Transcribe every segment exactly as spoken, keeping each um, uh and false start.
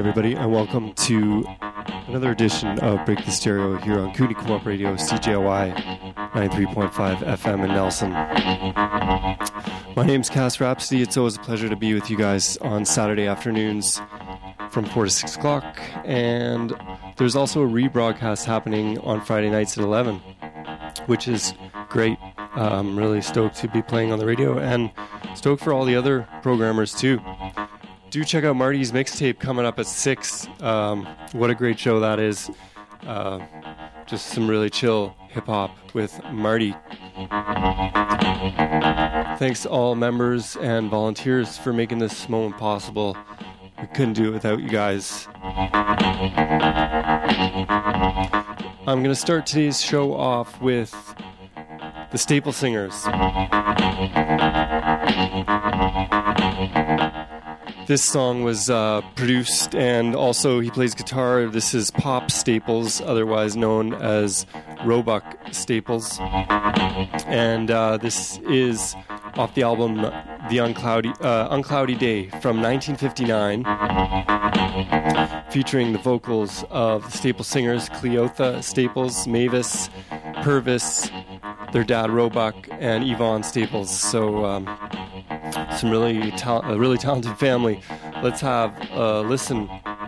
everybody, and welcome to another edition of Break the Stereo here on Kootenai Co-op Radio, C J O I ninety-three point five F M in Nelson. My name's Cass Rhapsody. It's always a pleasure to be with you guys on Saturday afternoons from four to six o'clock, and there's also a rebroadcast happening on Friday nights at eleven, which is great. I'm really stoked to be playing on the radio, and stoked for all the other programmers too. Do check out Marty's mixtape coming up at six. Um, what a great show that is. Uh, just some really chill hip-hop with Marty. Thanks to all members and volunteers for making this moment possible. We couldn't do it without you guys. I'm going to start today's show off with the Staple Singers. This song was uh, produced, and also he plays guitar. This is Pop Staples, otherwise known as Roebuck Staples. And uh, this is off the album The Uncloudy, uh, Uncloudy Day from nineteen fifty-nine, featuring the vocals of the Staple Singers, Cleotha Staples, Mavis, Purvis, their dad Roebuck, and Yvonne Staples. So um, some really ta- a really talented family. Let's have a listen.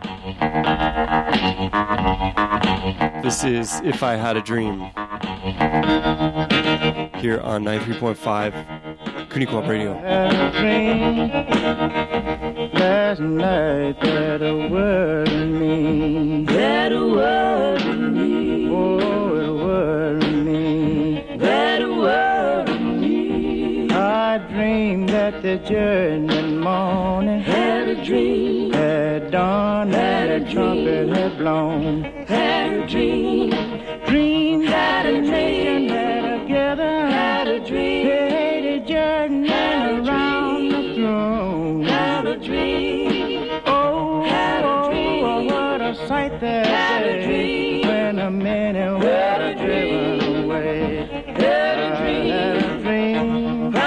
This is If I Had a Dream here on ninety-three point five Kootenai Co-op Radio. I had a dream last night that a word in me, that a word in me, oh, a word in me, that a word in me. I dreamed that the journey morning had a dream, had dawned, had a trumpet had blown, had a dream, dream that a nation had together, had a dream, had a journey around the throne, had a dream, oh, had a dream, oh, what a sight that had a dream, when a minute were driven away, had a dream, had a dream.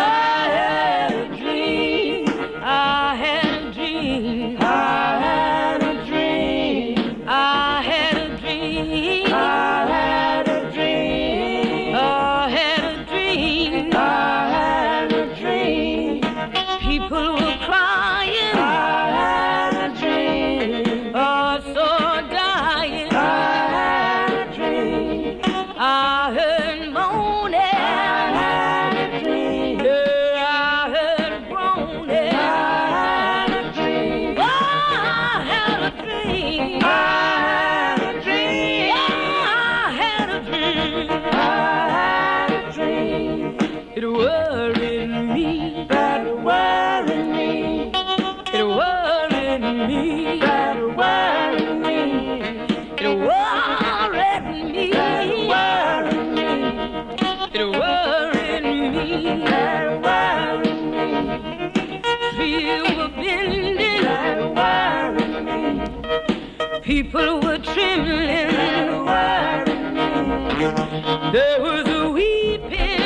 People were trembling, there was a weeping,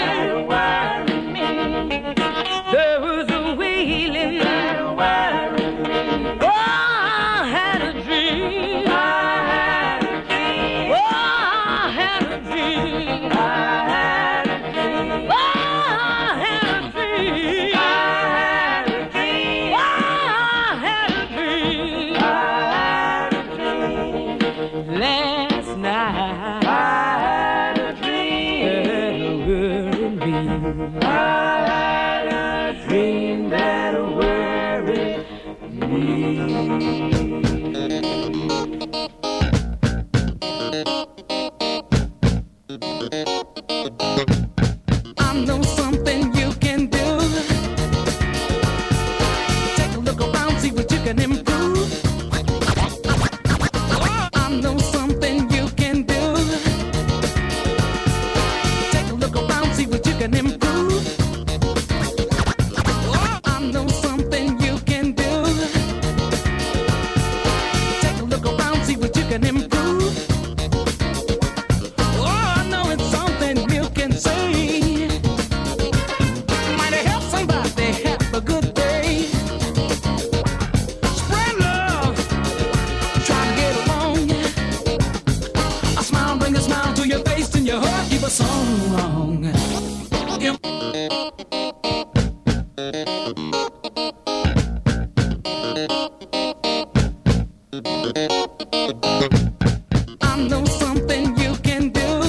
there was a wailing. Oh, I had a dream, oh, I had a dream, oh, I had a dream, oh, I had a dream. Last night I had a dream, I had a dream that worried me. I know something you can do. Take a look around, see what you can improve. Can improve. I know something you can do. Take a look around, see what you can improve. Oh, I know it's all smile to your face and your heart keep a song wrong. I know something you can do.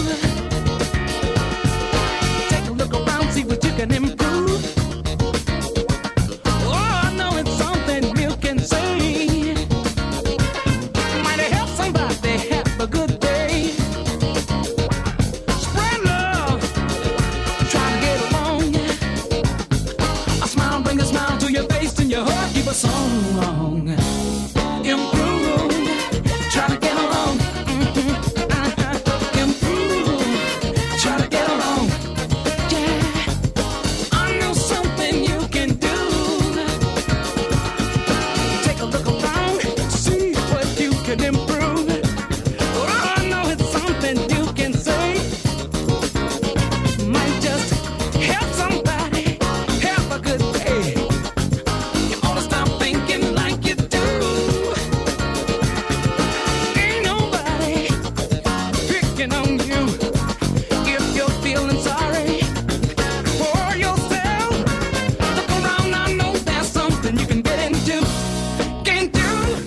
Take a look around, see what you can improve. Oh, I know it's something you can say. Might help somebody have a good day. Spread love, try to get along. A smile, bring a smile to your face and your heart keep a song wrong. Improve, try to get along. Mm-hmm. Uh-huh. Improve, try to get along. Yeah, I know something you can do. Take a look around, see what you can improve. Oh, I know it's something you can say. Might just help somebody have a good day. You ought to stop thinking like you do. Ain't nobody picking on you. If you're feeling sorry for yourself, look around, I know there's something you can get into. Can do.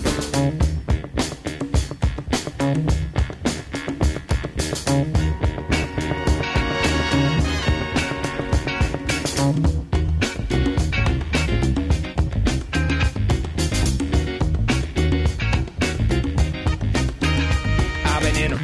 I've been in a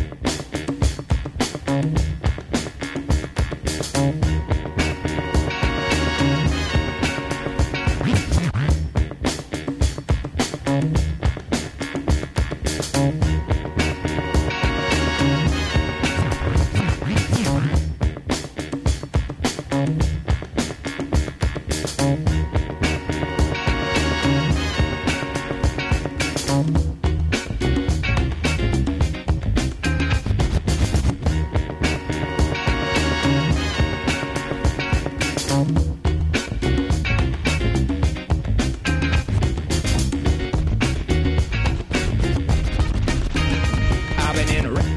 I've been in a wreck.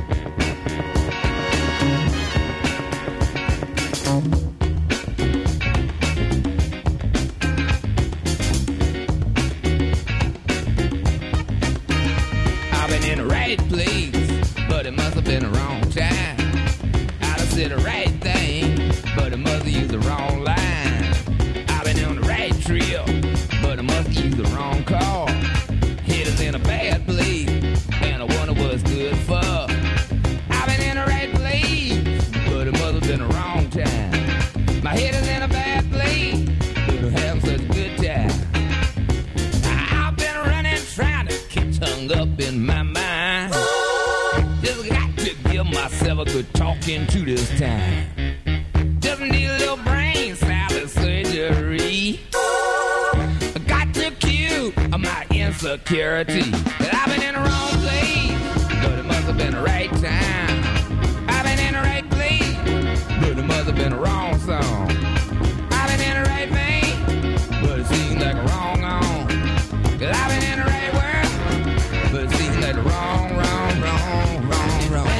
I've been in the right place, but it must have been the wrong time. I done said the right thing, but it must have used the wrong line. I've been on the right trail, but I must have used the wrong car. Head is in a bad place, and I wonder what's good for. I've been in the right place, but it must have been the wrong time. My head is in a bad place, but I'm having such a good time. I've been running, trying to keep tongue up in my mind. Just got to give myself a good talking to this time. Just need a little brain salad surgery. I got to cue my insecurity. That I've been in the wrong place, but it must have been the right time. I've been in the right place, but it must have been the wrong song. I've been in the right vein, but it seems like a wrong on. Cause I've been in the right world, but it seems like the wrong, wrong, wrong, wrong, wrong.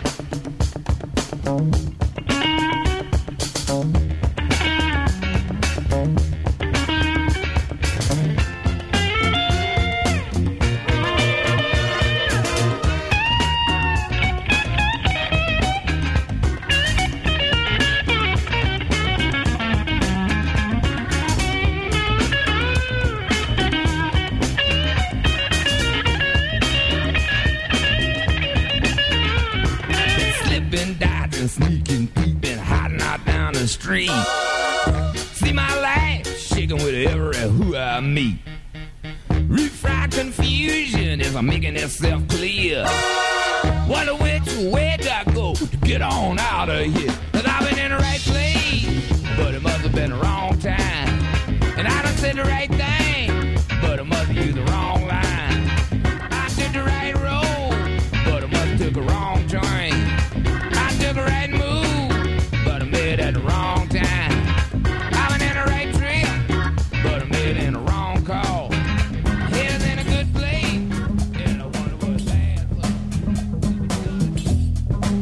Slipping, dodging, sneaking, peeping, hiding out down the street. See my life shaking with every who I meet. Refried confusion as I'm making itself clear. Wonder which way do I go to get on out of here? Cause I've been in the right place, but it must have been the wrong time. And I done said the right thing, but it must have used the wrong line. I took the right road, but I must have took a wrong train. I took a right move, but I made it at the wrong time. I've been in the right trip, but I made it in the wrong call. Head's in a good place, and I wonder what's bad for.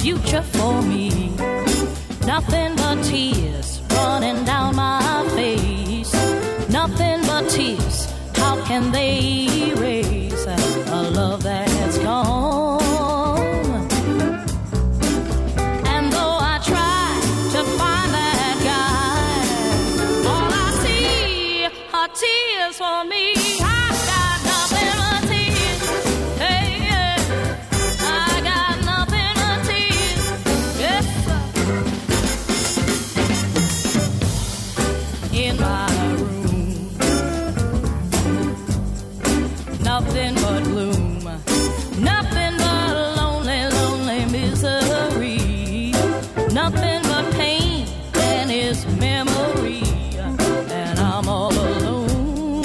future for me. Nothing but tears running down my face. Nothing but tears. How can they erase a love that's gone? And though I try to find that guy, all I see are tears for me. Nothing but gloom, nothing but lonely, lonely misery, nothing but pain and his memory, and I'm all alone.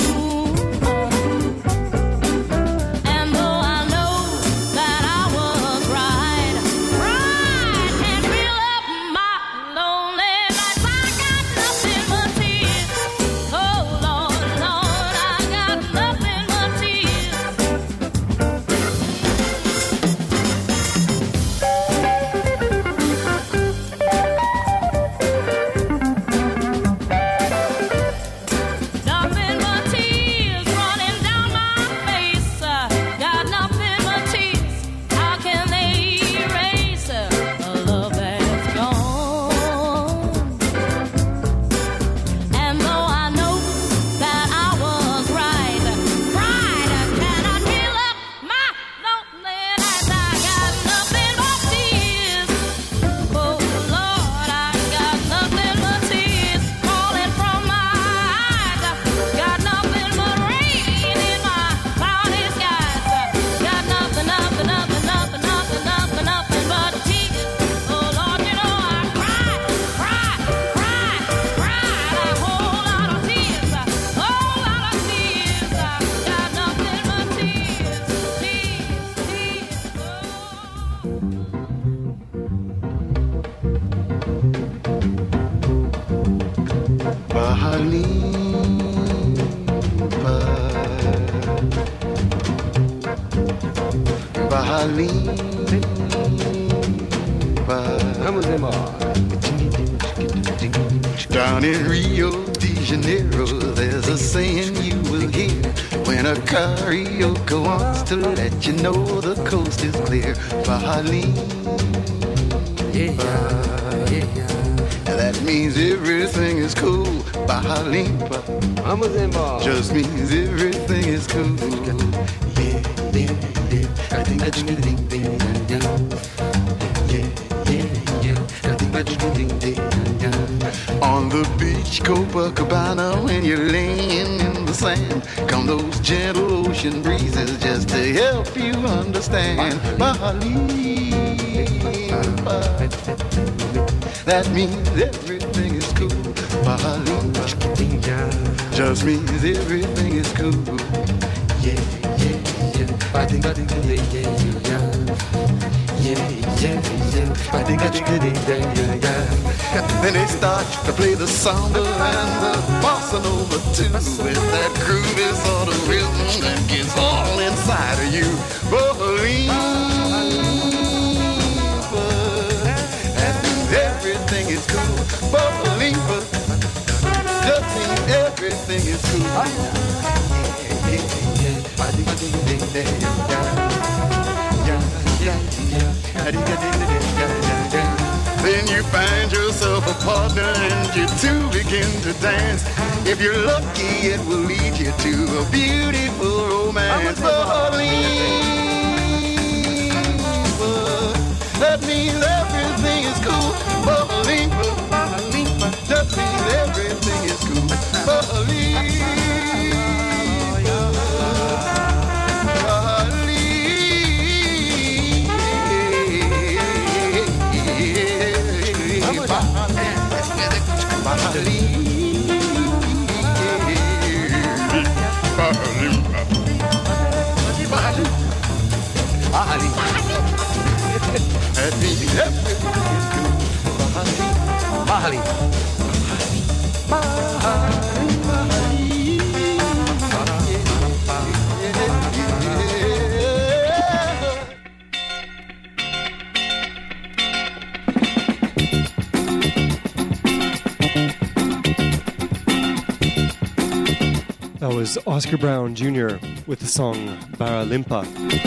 And though I know that I was right, right can't fill up my lonely nights. I got nothing but tears. Oh Lord, Lord, I got nothing but tears. Nothing but tears running down my face. Got nothing but tears. How can they erase a love that's gone? And though I know that I was right, pride cannot fill up my lonely nights. I got nothing but tears. Oh Lord, I got nothing but tears falling from my eyes. Got nothing but rain in my cloudy skies. Got nothing, nothing, nothing, nothing, nothing, nothing, nothing but tears. Oh Lord, you know I cried, cried, cried, cried a whole lot of tears, a whole lot of tears. Got nothing but tears, tears, tears. Down in Rio de Janeiro, there's a saying you will hear when a carioca wants to let you know the coast is clear. Bahalim, that means everything is cool. Bahalim, just means everything is cool. Yeah, yeah, yeah. I think that you ding ding ding. Yeah, yeah, yeah. I think that you ding ding ding. On the beach, Copacabana, when you're laying in the sand, come those gentle ocean breezes just to help you understand. Bahalim, that means everything is cool. Bahalim, just means everything is cool. Yeah, yeah, yeah. I think I think yeah, yeah, yeah. Yeah, yeah, yeah. I think I think yeah, yeah, yeah. Then they start to play the samba and the bossa nova too, with that groovy sort of rhythm that gets all inside of you. Bahalim, that means everything is cool. Bahalim, just means everything is cool. Yeah, yeah, yeah. I think I think yeah, yeah, yeah, yeah, yeah. I think I think yeah, yeah, yeah. Then you find yourself a partner and you two begin to dance. If you're lucky, it will lead you to a beautiful romance. Bahalim, that means everything is cool. Bahalim, that means everything is cool. Bahalim. Bahali. That was Oscar Brown Junior with the song Barra Limpa.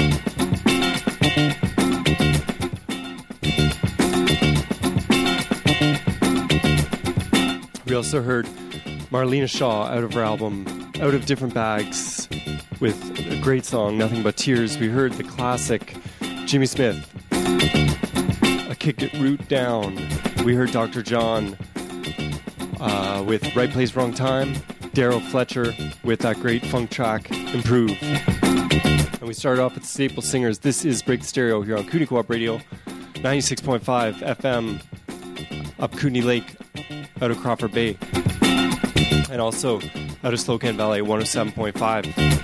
We also heard Marlena Shaw out of her album Out of Different Bags with a great song, Nothing But Tears. We heard the classic Jimmy Smith, A Kick It Root Down. We heard Doctor John uh, with Right Place, Wrong Time. Daryl Fletcher with that great funk track, Improve. And we started off with the Staple Singers. This is Break the Stereo here on Kootenai Co-op Radio, ninety-six point five F M, up Kootenai Lake, out of Crawford Bay. And also out of Slocan Valley, one oh seven point five.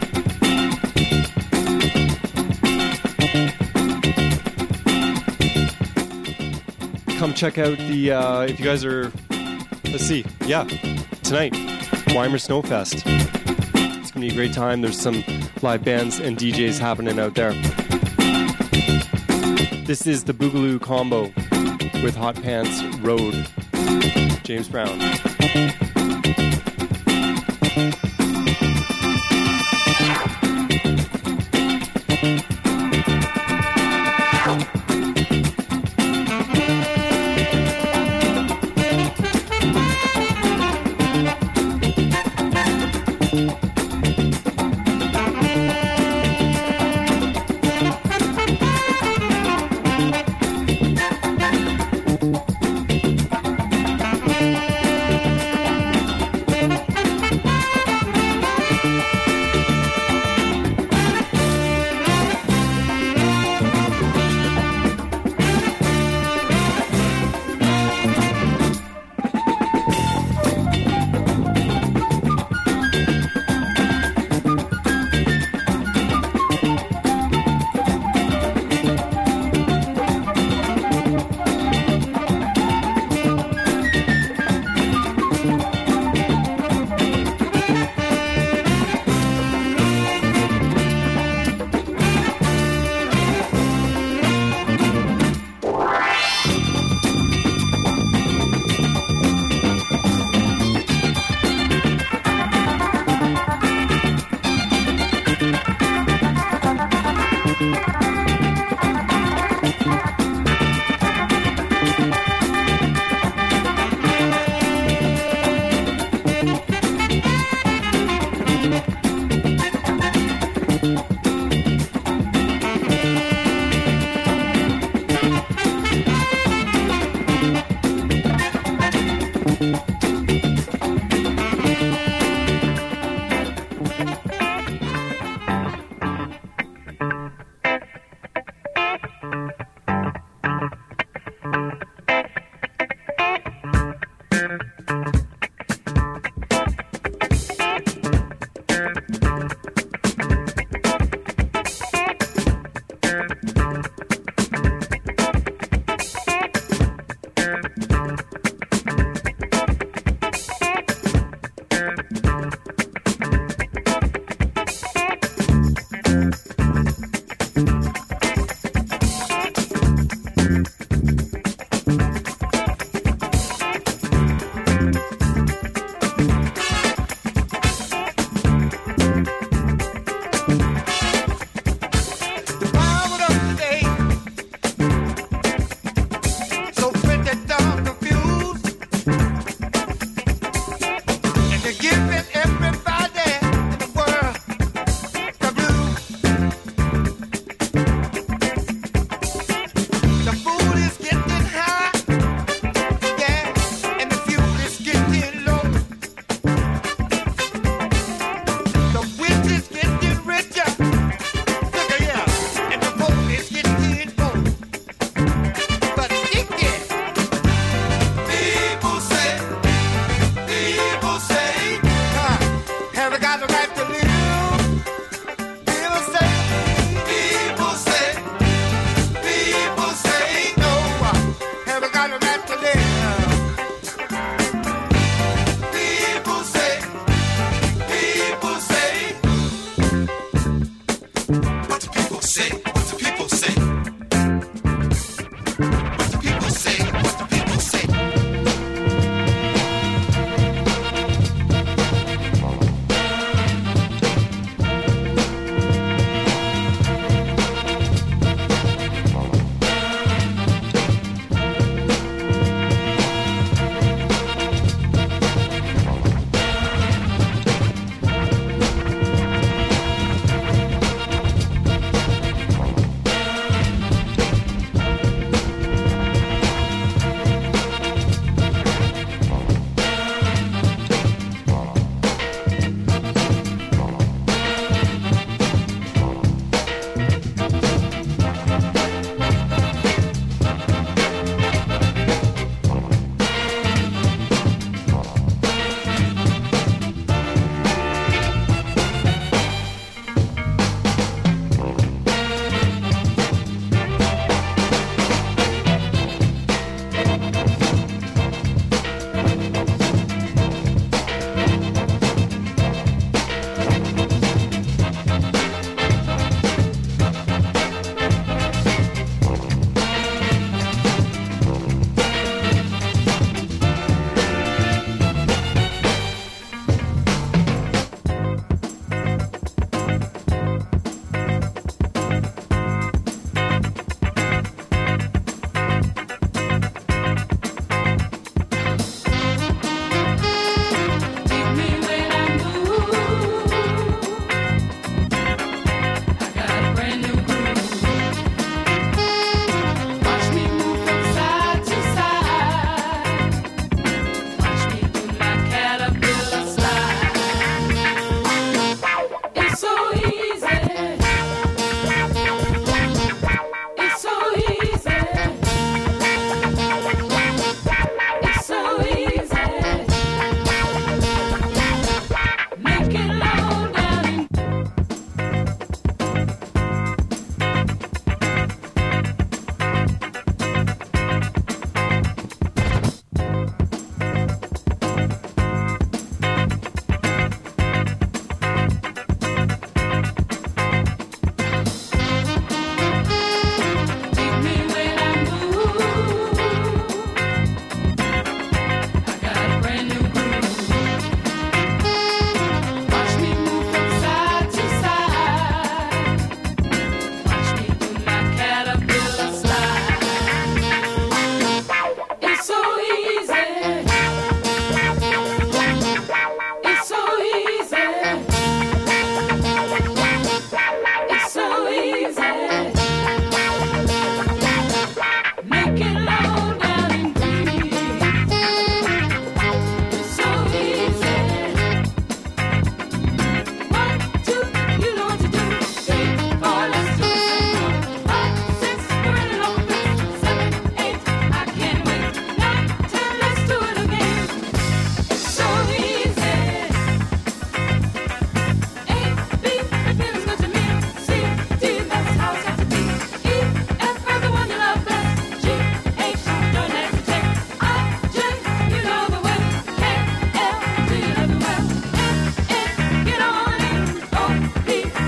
Come check out the, uh, if you guys are, let's see, yeah, tonight. Weimer Snowfest. It's going to be a great time. There's some live bands and D Js happening out there. This is the Boogaloo Combo with Hot Pants Road. James Brown.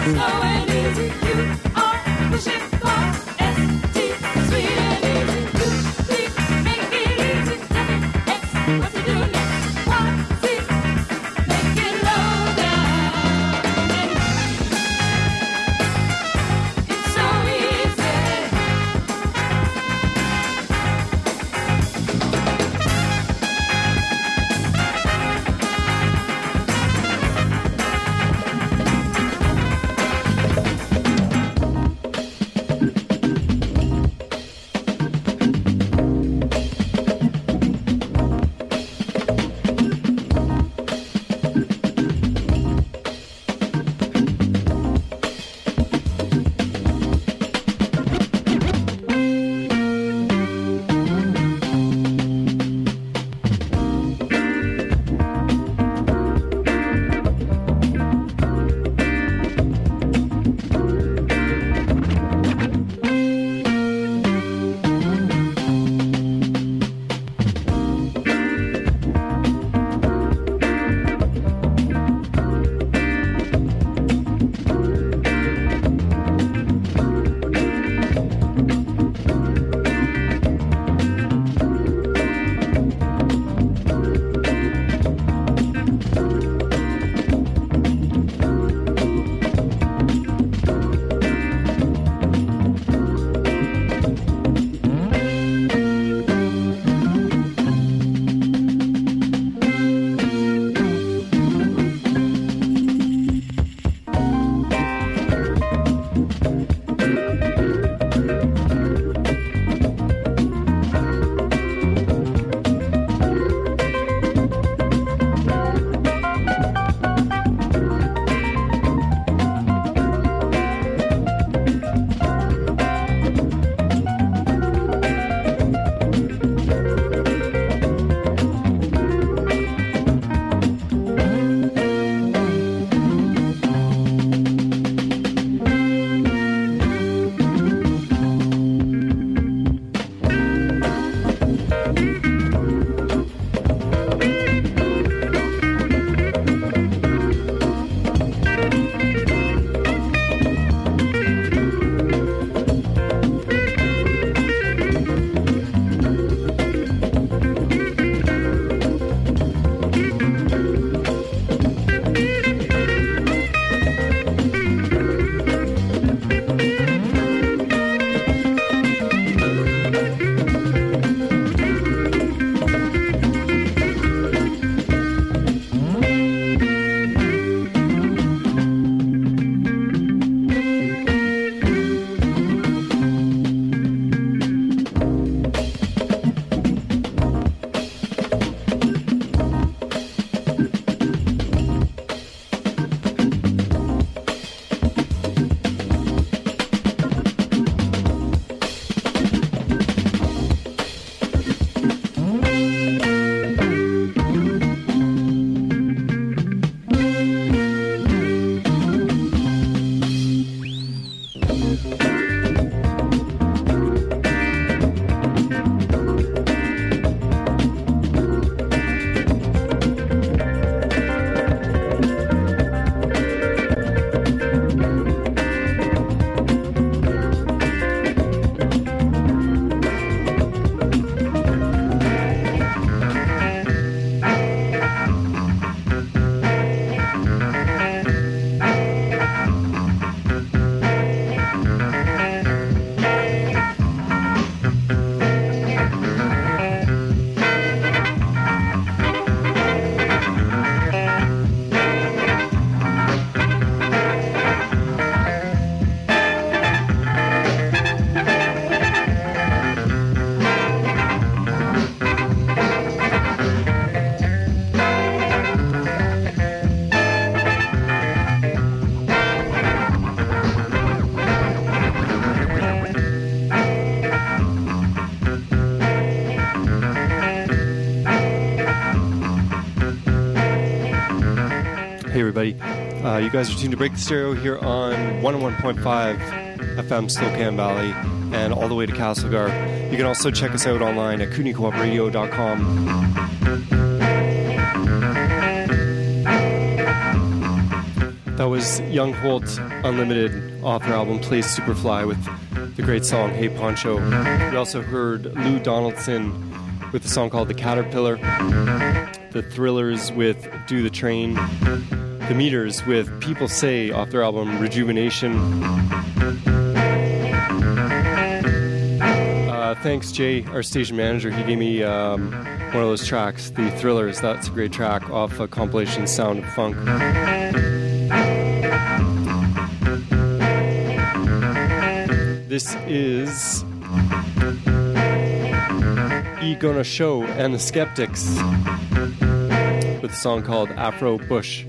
Hey everybody, uh, you guys are tuned to Break the Stereo here on one oh one point five F M Spokane Valley and all the way to Castlegar. You can also check us out online at Kootenai Co-op Radio dot com. That was Young Holt Unlimited off their album Plays Superfly with the great song Hey Poncho. We also heard Lou Donaldson with a song called The Caterpillar, The Thrillers with Do the Train, The Meters with People Say off their album Rejuvenation. Uh, thanks Jay, our station manager. He gave me um, one of those tracks, The Thrillers. That's a great track off a compilation Sound of Funk. This is E Gonna Show and the Skeptics with a song called Afro Bush.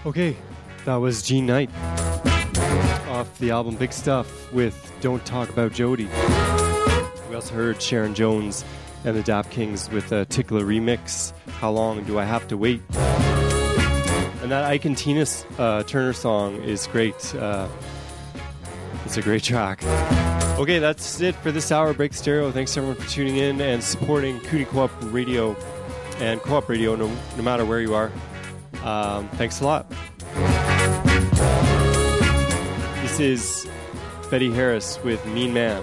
Okay, that was Gene Knight off the album Big Stuff with Don't Talk About Jody. We also heard Sharon Jones and the Dap Kings with a Tickler remix, How Long Do I Have to Wait? And that Ike and Tina uh, Turner song is great. Uh, it's a great track. Okay, that's it for this hour of Break Stereo. Thanks everyone for tuning in and supporting Cooney Co-op Radio and Co-op Radio no, no matter where you are. Um, thanks a lot. This is Betty Harris with Mean Man.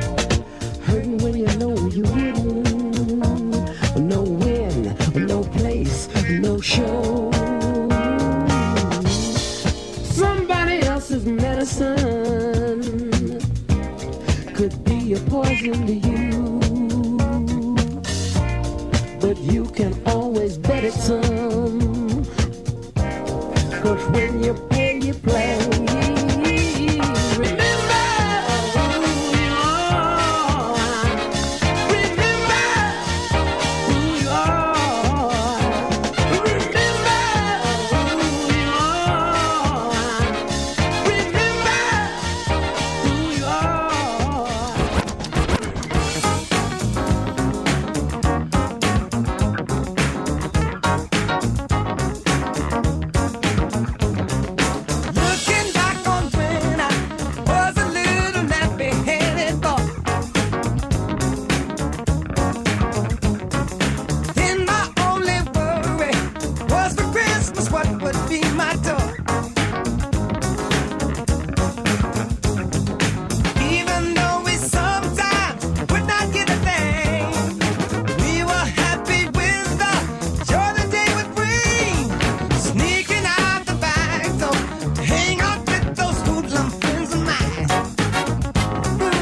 No when, no place. but you can always bet it some. Cause when you pay, you play.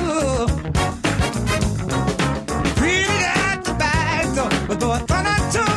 But though I thought I told